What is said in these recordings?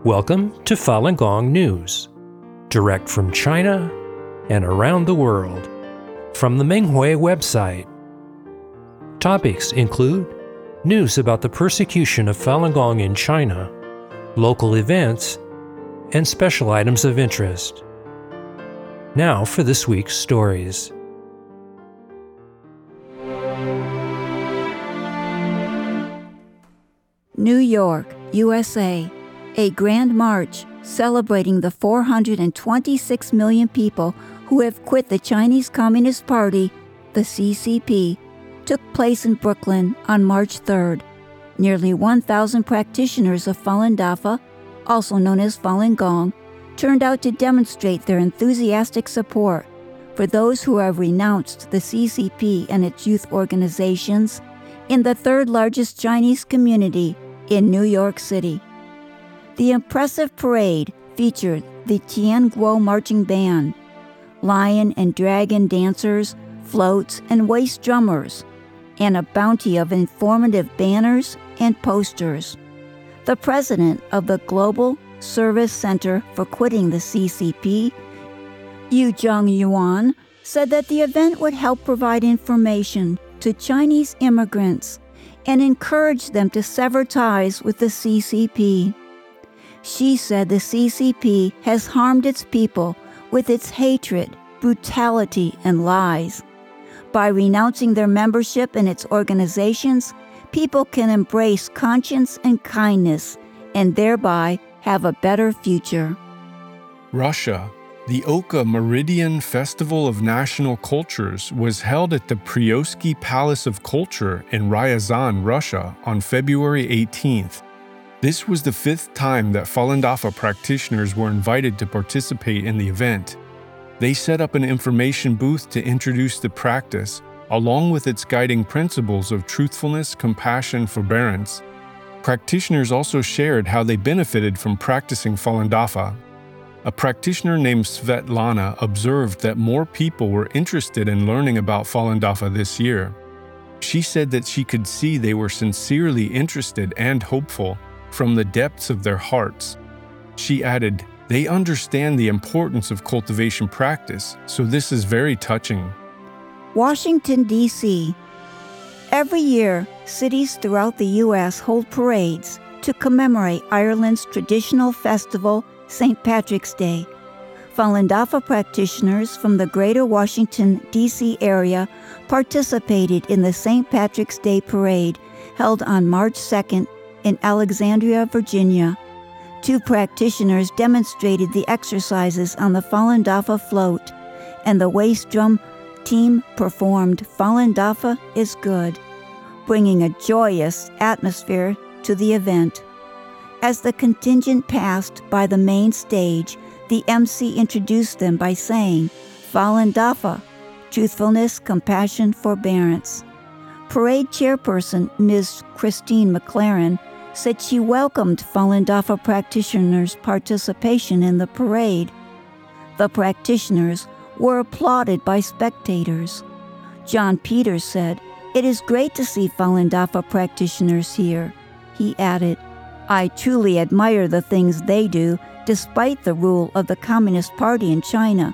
Welcome to Falun Gong News, direct from China and around the world, from the Menghui website. Topics include news about the persecution of Falun Gong in China, local events, and special items of interest. Now for this week's stories. New York, USA. A grand march celebrating the 426 million people who have quit the Chinese Communist Party, the CCP, took place in Brooklyn on March 3rd. Nearly 1,000 practitioners of Falun Dafa, also known as Falun Gong, turned out to demonstrate their enthusiastic support for those who have renounced the CCP and its youth organizations in the third largest Chinese community in New York City. The impressive parade featured the Tianguo Marching Band, lion and dragon dancers, floats, and waist drummers, and a bounty of informative banners and posters. The president of the Global Service Center for Quitting the CCP, Yu Zhongyuan, said that the event would help provide information to Chinese immigrants and encourage them to sever ties with the CCP. She said the CCP has harmed its people with its hatred, brutality, and lies. By renouncing their membership in its organizations, people can embrace conscience and kindness and thereby have a better future. Russia. The Oka Meridian Festival of National Cultures was held at the Pryotsky Palace of Culture in Ryazan, Russia on February 18th. This was the fifth time that Falun Dafa practitioners were invited to participate in the event. They set up an information booth to introduce the practice, along with its guiding principles of truthfulness, compassion, forbearance. Practitioners also shared how they benefited from practicing Falun Dafa. A practitioner named Svetlana observed that more people were interested in learning about Falun Dafa this year. She said that she could see they were sincerely interested and hopeful from the depths of their hearts. She added, "They understand the importance of cultivation practice, so this is very touching." Washington, D.C. Every year, cities throughout the U.S. hold parades to commemorate Ireland's traditional festival, St. Patrick's Day. Falun Dafa practitioners from the greater Washington, D.C. area participated in the St. Patrick's Day parade held on March 2nd in Alexandria, Virginia. Two practitioners demonstrated the exercises on the Falun Dafa float, and the waist drum team performed Falun Dafa is Good, bringing a joyous atmosphere to the event. As the contingent passed by the main stage, the MC introduced them by saying, "Falun Dafa, truthfulness, compassion, forbearance." Parade chairperson Ms. Christine McLaren said she welcomed Falun Dafa practitioners' participation in the parade. The practitioners were applauded by spectators. John Peters said, "It is great to see Falun Dafa practitioners here." He added, "I truly admire the things they do despite the rule of the Communist Party in China.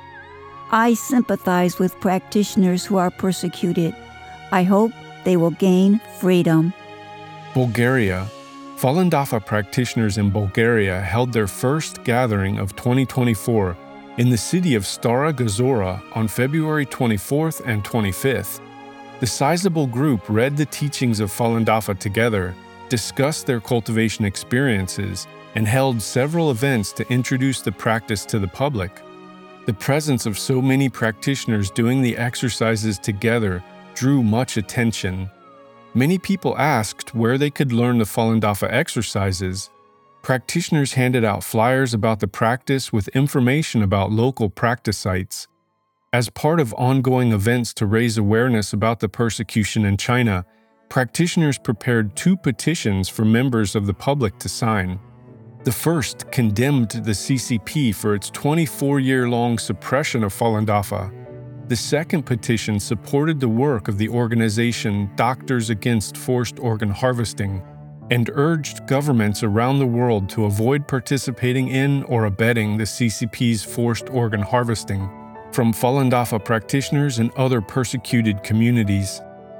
I sympathize with practitioners who are persecuted. I hope they will gain freedom." Bulgaria. Falun Dafa practitioners in Bulgaria held their first gathering of 2024 in the city of Stara Gazora on February 24th and 25th. The sizable group read the teachings of Falun Dafa together, discussed their cultivation experiences, and held several events to introduce the practice to the public. The presence of so many practitioners doing the exercises together drew much attention. Many people asked where they could learn the Falun Dafa exercises. Practitioners handed out flyers about the practice with information about local practice sites. As part of ongoing events to raise awareness about the persecution in China, practitioners prepared 2 petitions for members of the public to sign. The first condemned the CCP for its 24-year-long suppression of Falun Dafa. The second petition supported the work of the organization Doctors Against Forced Organ Harvesting, and urged governments around the world to avoid participating in or abetting the CCP's forced organ harvesting from Falun Dafa practitioners and other persecuted communities.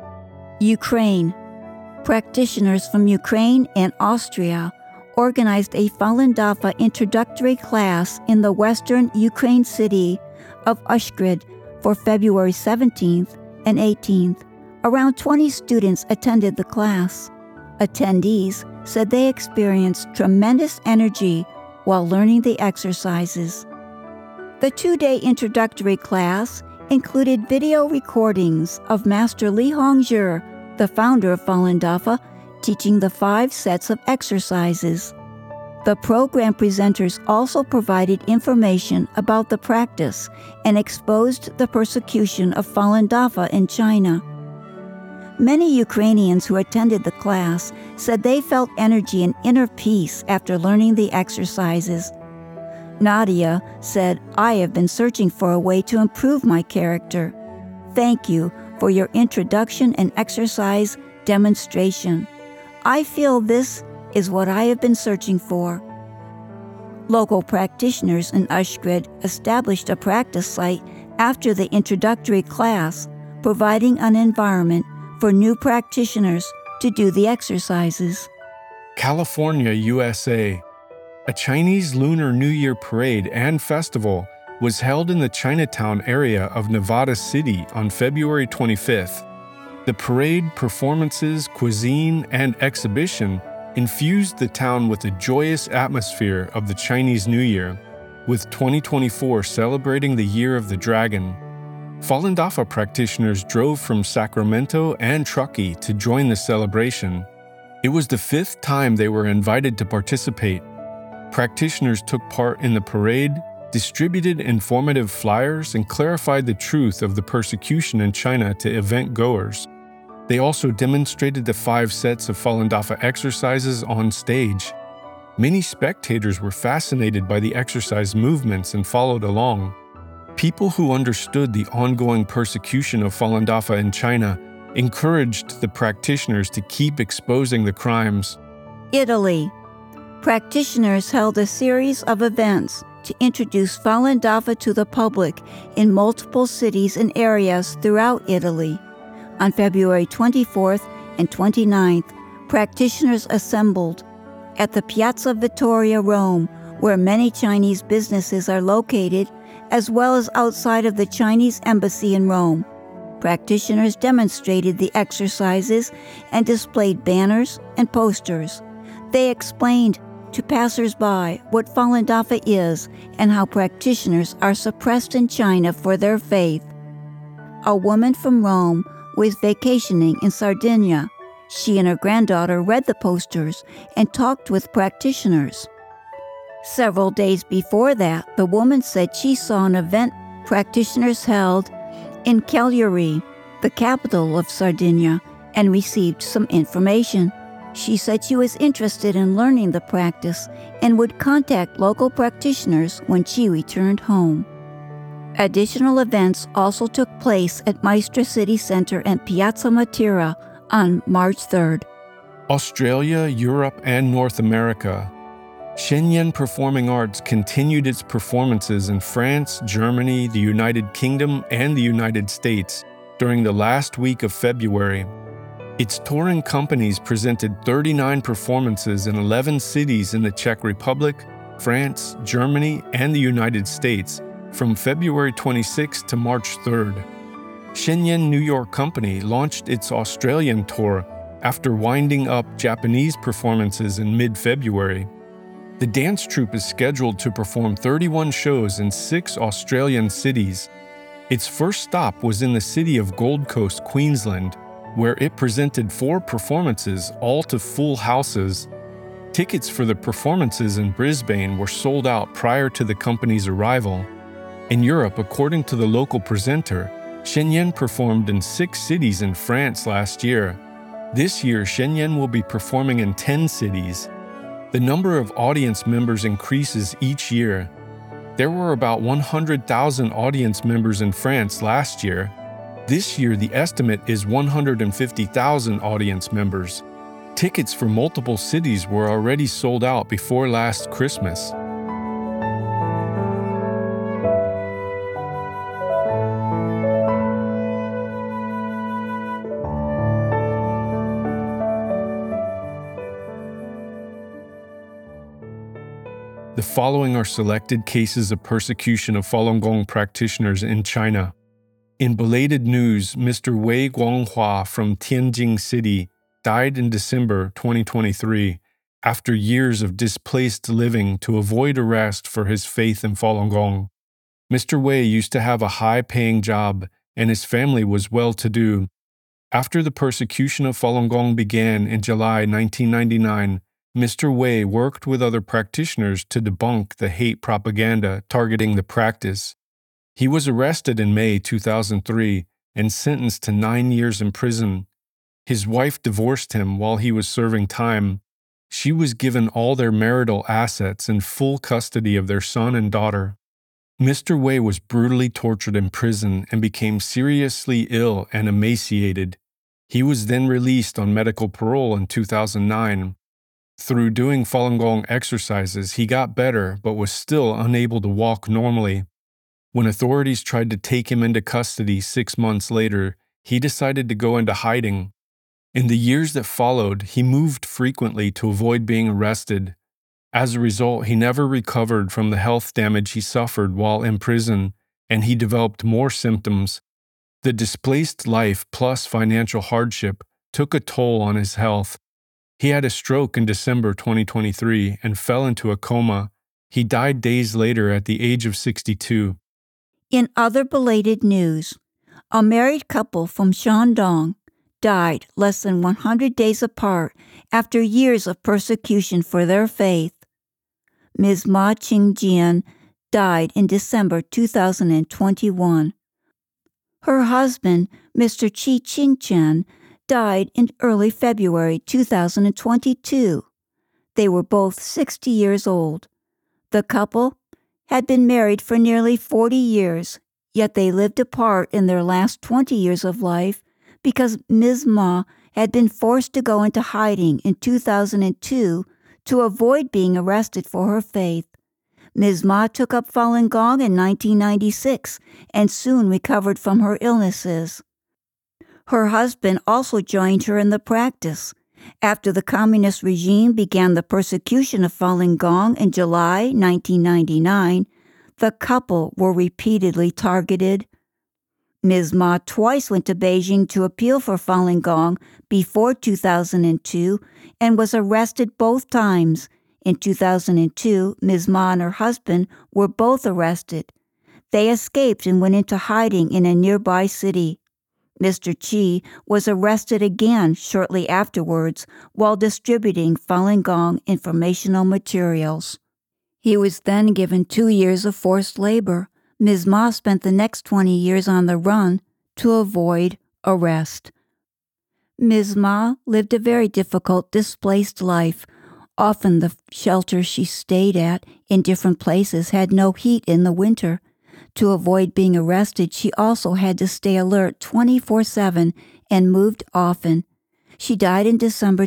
Ukraine. Practitioners from Ukraine and Austria organized a Falun Dafa introductory class in the western Ukraine city of Uzhhorod for February 17th and 18th. Around 20 students attended the class. Attendees said they experienced tremendous energy while learning the exercises. The 2-day introductory class included video recordings of Master Li Hongzhi, the founder of Falun Dafa, teaching the 5 sets of exercises. The program presenters also provided information about the practice and exposed the persecution of Falun Dafa in China. Many Ukrainians who attended the class said they felt energy and inner peace after learning the exercises. Nadia said, "I have been searching for a way to improve my character. Thank you for your introduction and exercise demonstration. I feel this is what I have been searching for." Local practitioners in Uzhhorod established a practice site after the introductory class, providing an environment for new practitioners to do the exercises. California, USA. A Chinese Lunar New Year parade and festival was held in the Chinatown area of Nevada City on February 25th. The parade, performances, cuisine, and exhibition infused the town with the joyous atmosphere of the Chinese New Year, with 2024 celebrating the Year of the Dragon. Falun Dafa practitioners drove from Sacramento and Truckee to join the celebration. It was the 5th time they were invited to participate. Practitioners took part in the parade, distributed informative flyers, and clarified the truth of the persecution in China to event goers. They also demonstrated the 5 sets of Falun Dafa exercises on stage. Many spectators were fascinated by the exercise movements and followed along. People who understood the ongoing persecution of Falun Dafa in China encouraged the practitioners to keep exposing the crimes. Italy. Practitioners held a series of events to introduce Falun Dafa to the public in multiple cities and areas throughout Italy. On February 24th and 29th, practitioners assembled at the Piazza Vittoria, Rome, where many Chinese businesses are located, as well as outside of the Chinese embassy in Rome. Practitioners demonstrated the exercises and displayed banners and posters. They explained to passers-by what Falun Dafa is and how practitioners are suppressed in China for their faith. A woman from Rome was vacationing in Sardinia. She and her granddaughter read the posters and talked with practitioners. Several days before that, the woman said she saw an event practitioners held in Cagliari, the capital of Sardinia, and received some information. She said she was interested in learning the practice and would contact local practitioners when she returned home. Additional events also took place at Maestra City Center and Piazza Matera on March 3rd. Australia, Europe, and North America. Shenyang Performing Arts continued its performances in France, Germany, the United Kingdom, and the United States during the last week of February. Its touring companies presented 39 performances in 11 cities in the Czech Republic, France, Germany, and the United States from February 26 to March 3rd. Shenyang New York Company launched its Australian tour after winding up Japanese performances in mid-February. The dance troupe is scheduled to perform 31 shows in 6 Australian cities. Its first stop was in the city of Gold Coast, Queensland, where it presented 4 performances, all to full houses. Tickets for the performances in Brisbane were sold out prior to the company's arrival. In Europe, according to the local presenter, Shenyang performed in 6 cities in France last year. This year, Shenyang will be performing in 10 cities. The number of audience members increases each year. There were about 100,000 audience members in France last year. This year, the estimate is 150,000 audience members. Tickets for multiple cities were already sold out before last Christmas. The following are selected cases of persecution of Falun Gong practitioners in China. In belated news, Mr. Wei Guanghua from Tianjin City died in December 2023 after years of displaced living to avoid arrest for his faith in Falun Gong. Mr. Wei used to have a high-paying job and his family was well-to-do. After the persecution of Falun Gong began in July 1999, Mr. Wei worked with other practitioners to debunk the hate propaganda targeting the practice. He was arrested in May 2003 and sentenced to 9 years in prison. His wife divorced him while he was serving time. She was given all their marital assets and full custody of their son and daughter. Mr. Wei was brutally tortured in prison and became seriously ill and emaciated. He was then released on medical parole in 2009. Through doing Falun Gong exercises, he got better but was still unable to walk normally. When authorities tried to take him into custody 6 months later, he decided to go into hiding. In the years that followed, he moved frequently to avoid being arrested. As a result, he never recovered from the health damage he suffered while in prison, and he developed more symptoms. The displaced life plus financial hardship took a toll on his health. He had a stroke in December 2023 and fell into a coma. He died days later at the age of 62. In other belated news, a married couple from Shandong died less than 100 days apart after years of persecution for their faith. Ms. Ma Qingjian died in December 2021. Her husband, Mr. Qi Qingchen, died in early February 2022. They were both 60 years old. The couple had been married for nearly 40 years, yet they lived apart in their last 20 years of life because Ms. Ma had been forced to go into hiding in 2002 to avoid being arrested for her faith. Ms. Ma took up Falun Gong in 1996 and soon recovered from her illnesses. Her husband also joined her in the practice. After the communist regime began the persecution of Falun Gong in July 1999, the couple were repeatedly targeted. Ms. Ma twice went to Beijing to appeal for Falun Gong before 2002 and was arrested both times. In 2002, Ms. Ma and her husband were both arrested. They escaped and went into hiding in a nearby city. Mr. Qi was arrested again shortly afterwards while distributing Falun Gong informational materials. He was then given 2 years of forced labor. Ms. Ma spent the next 20 years on the run to avoid arrest. Ms. Ma lived a very difficult, displaced life. Often the shelter she stayed at in different places had no heat in the winter. To avoid being arrested, she also had to stay alert 24/7 and moved often. She died in December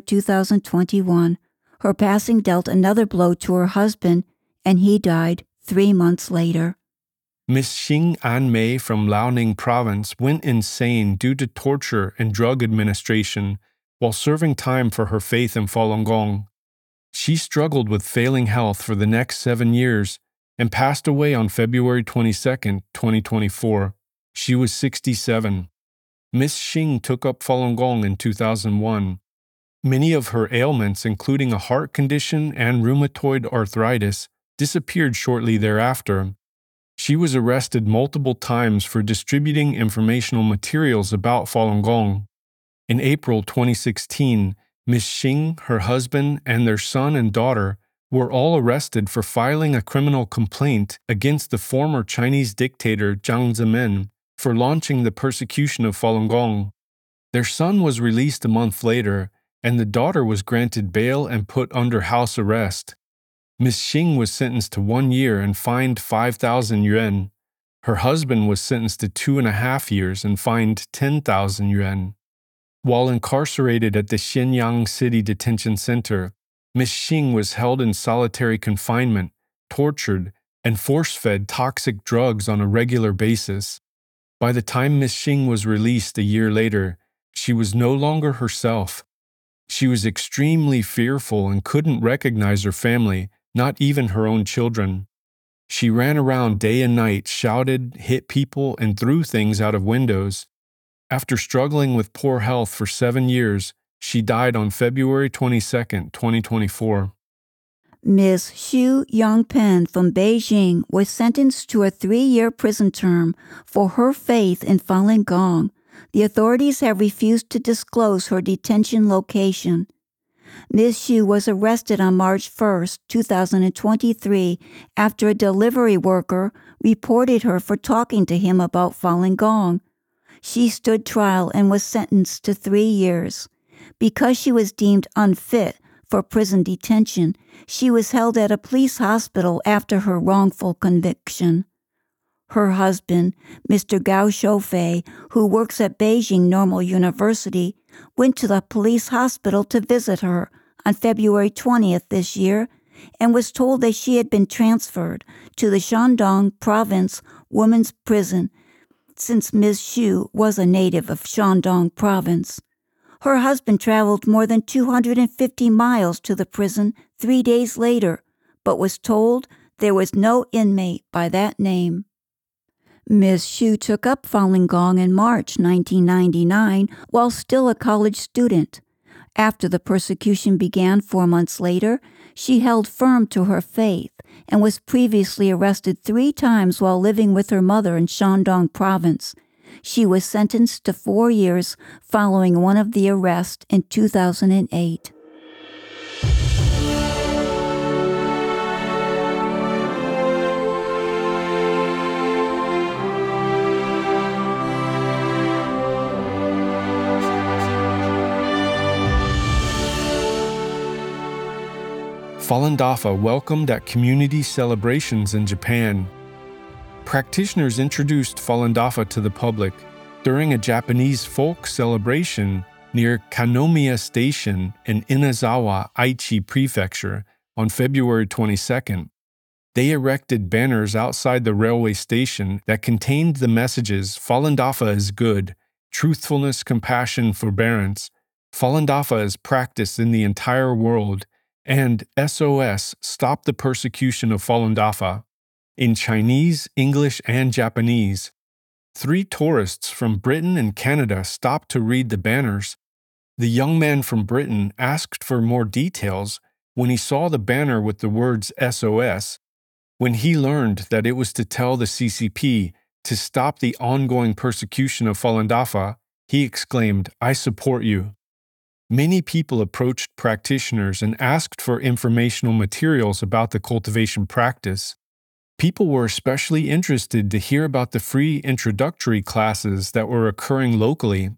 2021. Her passing dealt another blow to her husband, and he died 3 months later. Miss Xing Anmei from Liaoning Province went insane due to torture and drug administration while serving time for her faith in Falun Gong. She struggled with failing health for the next 7 years and passed away on February 22, 2024. She was 67. Miss Xing took up Falun Gong in 2001. Many of her ailments, including a heart condition and rheumatoid arthritis, disappeared shortly thereafter. She was arrested multiple times for distributing informational materials about Falun Gong. In April 2016, Miss Xing, her husband, and their son and daughter were all arrested for filing a criminal complaint against the former Chinese dictator Jiang Zemin for launching the persecution of Falun Gong. Their son was released a month later, and the daughter was granted bail and put under house arrest. Miss Xing was sentenced to 1 year and fined 5,000 yuan. Her husband was sentenced to 2.5 years and fined 10,000 yuan. While incarcerated at the Shenyang City Detention Center, Ms. Xing was held in solitary confinement, tortured, and force-fed toxic drugs on a regular basis. By the time Ms. Xing was released a year later, she was no longer herself. She was extremely fearful and couldn't recognize her family, not even her own children. She ran around day and night, shouted, hit people, and threw things out of windows. After struggling with poor health for 7 years, she died on February 22, 2024. Ms. Xu Yangpen from Beijing was sentenced to a 3-year prison term for her faith in Falun Gong. The authorities have refused to disclose her detention location. Ms. Xu was arrested on March 1, 2023, after a delivery worker reported her for talking to him about Falun Gong. She stood trial and was sentenced to 3 years. Because she was deemed unfit for prison detention, she was held at a police hospital after her wrongful conviction. Her husband, Mr. Gao Shoufei, who works at Beijing Normal University, went to the police hospital to visit her on February 20th this year and was told that she had been transferred to the Shandong Province Women's Prison since Ms. Xu was a native of Shandong Province. Her husband traveled more than 250 miles to the prison 3 days later, but was told there was no inmate by that name. Ms. Xu took up Falun Gong in March 1999 while still a college student. After the persecution began 4 months later, she held firm to her faith and was previously arrested 3 times while living with her mother in Shandong Province. She was sentenced to 4 years following one of the arrests in 2008. Falun Dafa welcomed at community celebrations in Japan. Practitioners introduced Falun Dafa to the public during a Japanese folk celebration near Kanomiya Station in Inazawa, Aichi Prefecture on February 22nd. They erected banners outside the railway station that contained the messages Falun Dafa is good, truthfulness, compassion, forbearance, Falun Dafa is practiced in the entire world, and SOS, Stop the Persecution of Falun Dafa, in Chinese, English, and Japanese. 3 tourists from Britain and Canada stopped to read the banners. The young man from Britain asked for more details when he saw the banner with the words SOS. When he learned that it was to tell the CCP to stop the ongoing persecution of Falun Dafa, he exclaimed, "I support you." Many people approached practitioners and asked for informational materials about the cultivation practice. People were especially interested to hear about the free introductory classes that were occurring locally.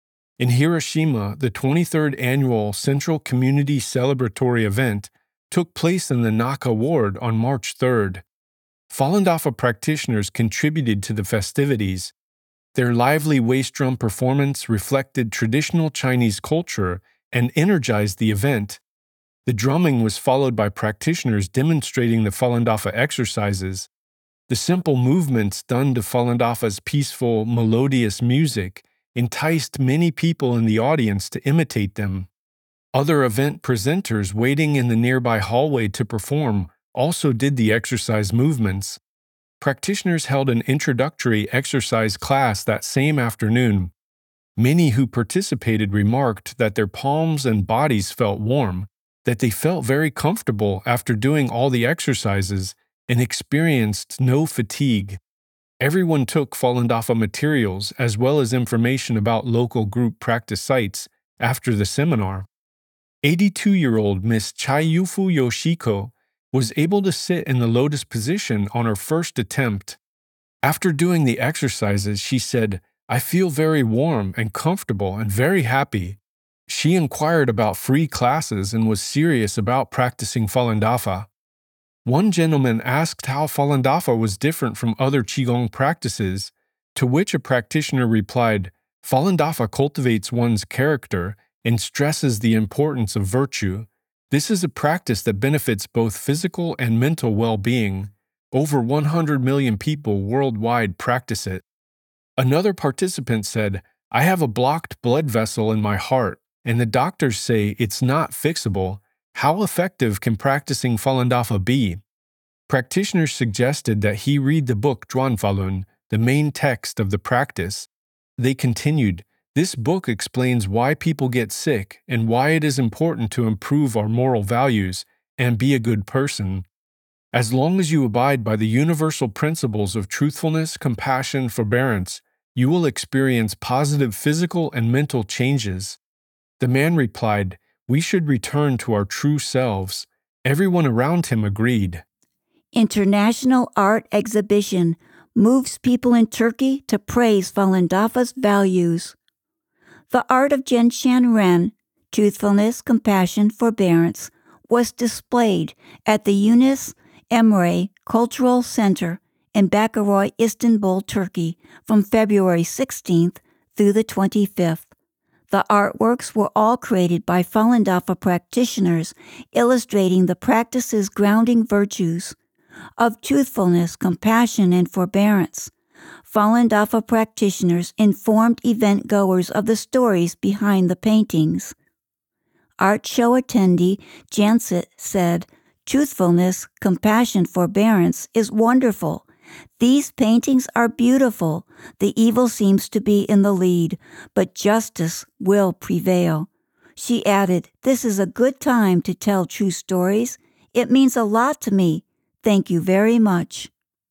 In Hiroshima, the 23rd annual Central Community Celebratory event took place in the Naka Ward on March 3rd. Falun Dafa practitioners contributed to the festivities. Their lively waist drum performance reflected traditional Chinese culture and energized the event. The drumming was followed by practitioners demonstrating the Falun Dafa exercises. The simple movements done to Falun Dafa's peaceful, melodious music enticed many people in the audience to imitate them. Other event presenters waiting in the nearby hallway to perform also did the exercise movements. Practitioners held an introductory exercise class that same afternoon. Many who participated remarked that their palms and bodies felt warm, that they felt very comfortable after doing all the exercises and experienced no fatigue. Everyone took Falun Dafa materials as well as information about local group practice sites after the seminar. 82-year-old Miss Chayufu Yoshiko was able to sit in the lotus position on her first attempt. After doing the exercises, she said, "I feel very warm and comfortable and very happy." She inquired about free classes and was serious about practicing Falun Dafa. One gentleman asked how Falun Dafa was different from other Qigong practices, to which a practitioner replied, Falun Dafa cultivates one's character and stresses the importance of virtue. This is a practice that benefits both physical and mental well-being. Over 100 million people worldwide practice it. Another participant said, "I have a blocked blood vessel in my heart, and the doctors say it's not fixable. How effective can practicing Falun Dafa be?" Practitioners suggested that he read the book Zhuan Falun, the main text of the practice. They continued, "This book explains why people get sick and why it is important to improve our moral values and be a good person. As long as you abide by the universal principles of truthfulness, compassion, forbearance, you will experience positive physical and mental changes." The man replied, "We should return to our true selves." Everyone around him agreed. International art exhibition moves people in Turkey to praise Falun Dafa's values. The art of Genshan Ren, truthfulness, compassion, forbearance, was displayed at the Yunus Emre Cultural Center in Bakırköy, Istanbul, Turkey, from February 16th through the 25th. The artworks were all created by Falun Dafa practitioners, illustrating the practice's grounding virtues of truthfulness, compassion, and forbearance. Falun Dafa practitioners informed event-goers of the stories behind the paintings. Art show attendee Janset said, "Truthfulness, compassion, forbearance is wonderful. These paintings are beautiful. The evil seems to be in the lead, but justice will prevail." She added, "This is a good time to tell true stories. It means a lot to me. Thank you very much."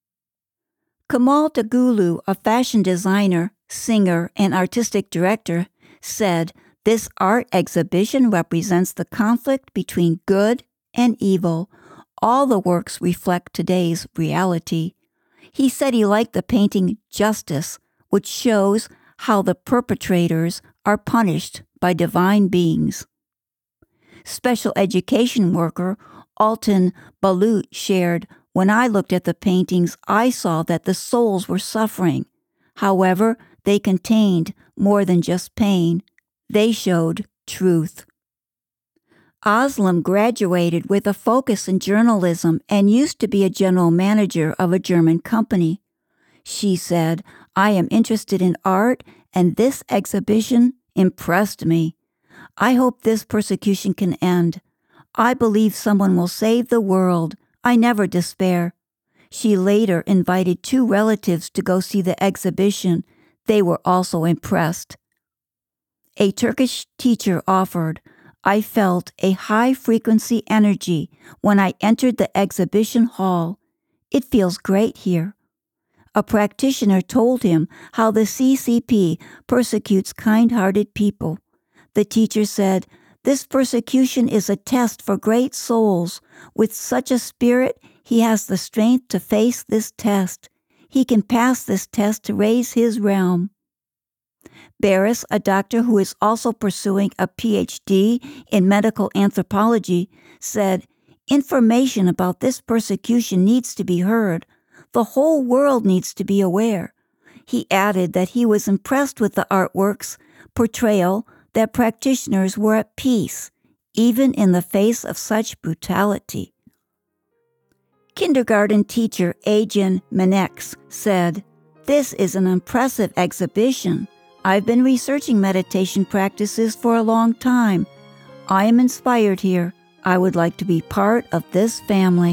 Kamal Dagulu, a fashion designer, singer, and artistic director, said, "This art exhibition represents the conflict between good and evil. All the works reflect today's reality." He said he liked the painting Justice, which shows how the perpetrators are punished by divine beings. Special education worker Alton Balut shared, "When I looked at the paintings, I saw that the souls were suffering. However, they contained more than just pain. They showed truth." Aslam graduated with a focus in journalism and used to be a general manager of a German company. She said, "I am interested in art, and this exhibition impressed me. I hope this persecution can end. I believe someone will save the world. I never despair." She later invited 2 relatives to go see the exhibition. They were also impressed. A Turkish teacher offered, "I felt a high-frequency energy when I entered the exhibition hall. It feels great here." A practitioner told him how the CCP persecutes kind-hearted people. The teacher said, "This persecution is a test for great souls. With such a spirit, he has the strength to face this test. He can pass this test to raise his realm." Barris, a doctor who is also pursuing a PhD in medical anthropology, said, "Information about this persecution needs to be heard. The whole world needs to be aware." He added that he was impressed with the artwork's portrayal that practitioners were at peace, even in the face of such brutality. Kindergarten teacher Ajin Menex said, "This is an impressive exhibition. I've been researching meditation practices for a long time. I am inspired here. I would like to be part of this family."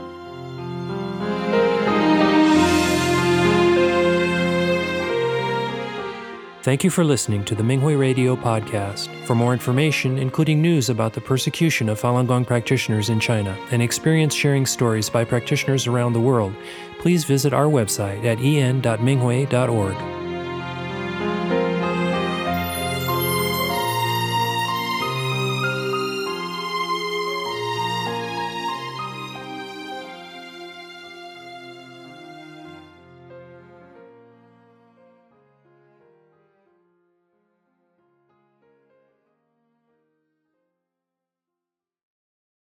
Thank you for listening to the Minghui Radio podcast. For more information, including news about the persecution of Falun Gong practitioners in China and experience-sharing stories by practitioners around the world, please visit our website at en.minghui.org.